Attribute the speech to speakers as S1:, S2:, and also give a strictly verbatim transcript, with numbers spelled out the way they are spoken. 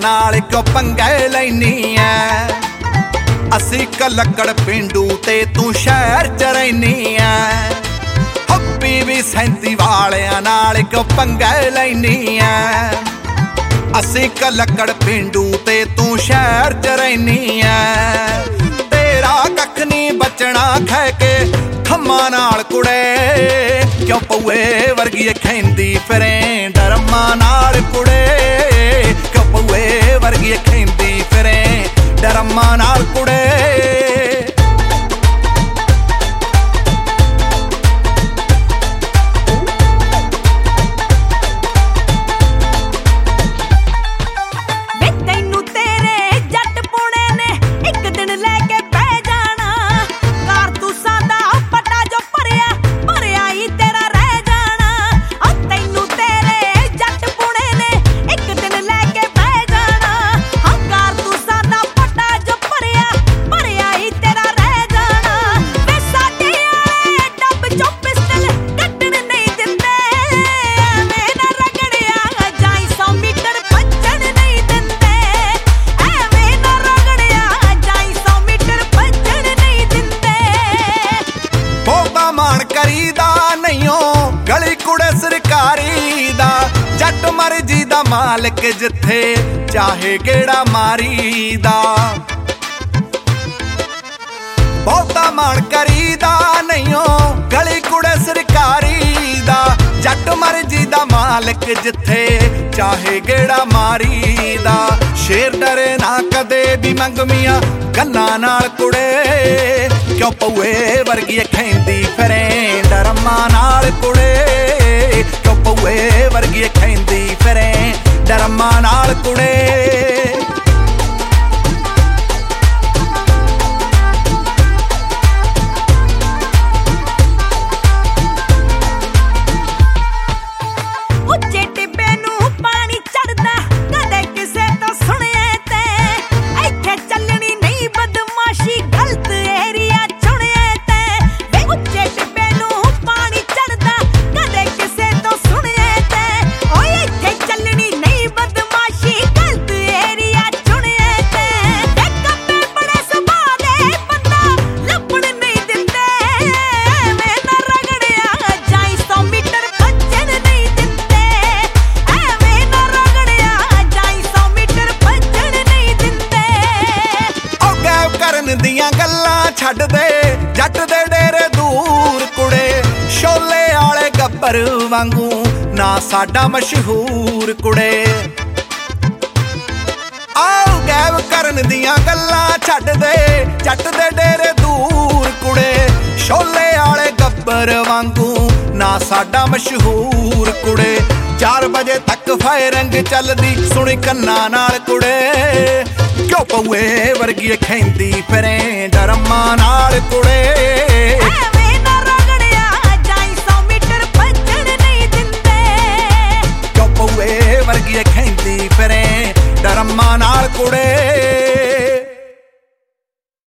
S1: नाल क्यों पंगे लैनी ऐ। असी क लक्कड़ पिंडू ते तू शहर च रैनी ऐ। हप्पी भी सैंती वालियां नाल क्यों पंगे लैनी ऐ। असी क लक्कड़ पिंडू ते तू शहर च रैनी ऐ। तेरा कख नहीं बचना खै के खम्मा नाल कुड़े, क्यों पौए वर्गी खैंदी फिरें डरमा नाल कुड़े, क्यों पौए वर्गी खैंदी फिरें डरमा नाल कुड़े। गली कुड़े सरकारी दा जट मर्जी दा मालिक जिथे चाहे गेड़ा मारी दा। बहुता मान करीदा नहीं गली कुड़े सरकारी दा जट मर्जी दा मालिक जिथे चाहे गेड़ा मारी दा। शेर डरे ना कदे भी मंगमिया गल्लां नाल कुड़े, क्यों पौए वर्गी खैंदी फिरें डरमा नाल कुड़े, क्यों पौए वर्गी खैंदी फिरें डरमा नाल कुड़े। दियां गल्लां छड्ड दे जट दे डेरे दूर कुड़े, शोले आले गब्बर वांगू ना साडा मशहूर कुड़े। आओ गैब करन दियां गल्लां छड्ड दे जट दे डेरे दूर कुड़े, शोले आले गब्बर वांगू ना साडा मशहूर कुड़े। चार बजे तक फायरिंग चलदी सुनी कन्ना नाल कुड़े, क्यों पौए वर्गी खैंदी फिरें डरमा नाल कुड़े। क्यों पौए वर्गी खैंदी फिरें डरमा नाल कुड़े।